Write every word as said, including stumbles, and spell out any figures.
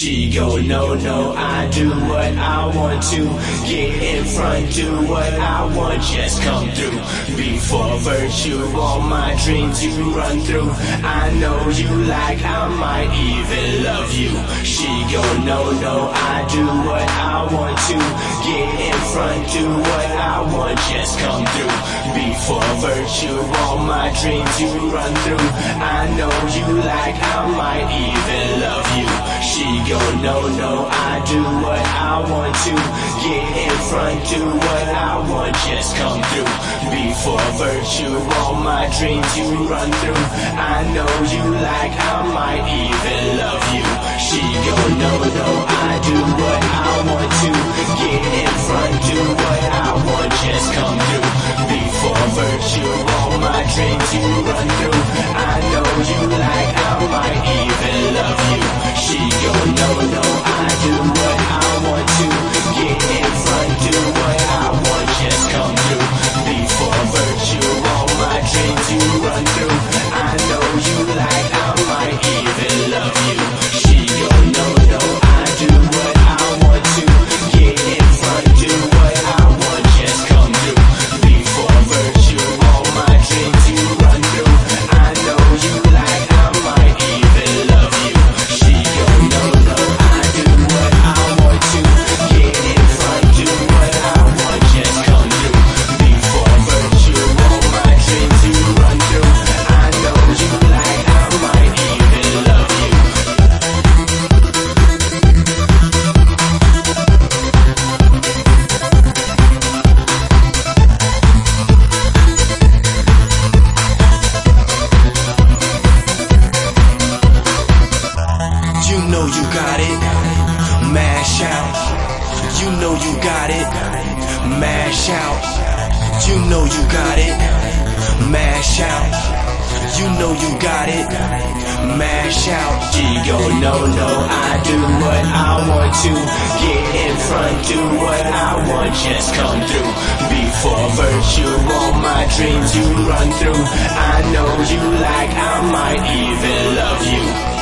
She go, no, no, I do what I want to. Get in front, do what I want, just come through. Before virtue, all my dreams you run through. I know you like I might even love you. She go, no, no, I do what I want to. Get in front, do what I want, just come through. Before virtue, all my dreams you run through. I know you like I might even love you. She go, no, no, I do what I want to. Get in front, do what I want, just come through. Before virtue, all my dreams you run through. I know you like I might even love you. She go, no, no, I do what I want to. Get in front, do what I want, just come through. Before virtue, all my dreams you run through. I know you like I might even love you. She go, no, no, I do what I want to. Get in front, do what I want, just come through. Before virtue, all my dreams you run through. I know you like I might even love you. She go, no, no, I do what I want to. Get in front, do what I want, just come through. Before virtue, all my dreams you run through. I know you like I might even love you. She go, no, no, I do what I want to. Get in front, do what I want, just come through. Before virtue, all my dreams you run through. I know you like I might even love you. You know you got it, mash out. You know you got it, mash out. You know you got it, mash out. You know you got it, mash out. She go, no, no, I do what I want to. Get in front, do what I want, just come through. Before virtue, all my dreams you run through. I know you like I might even love you.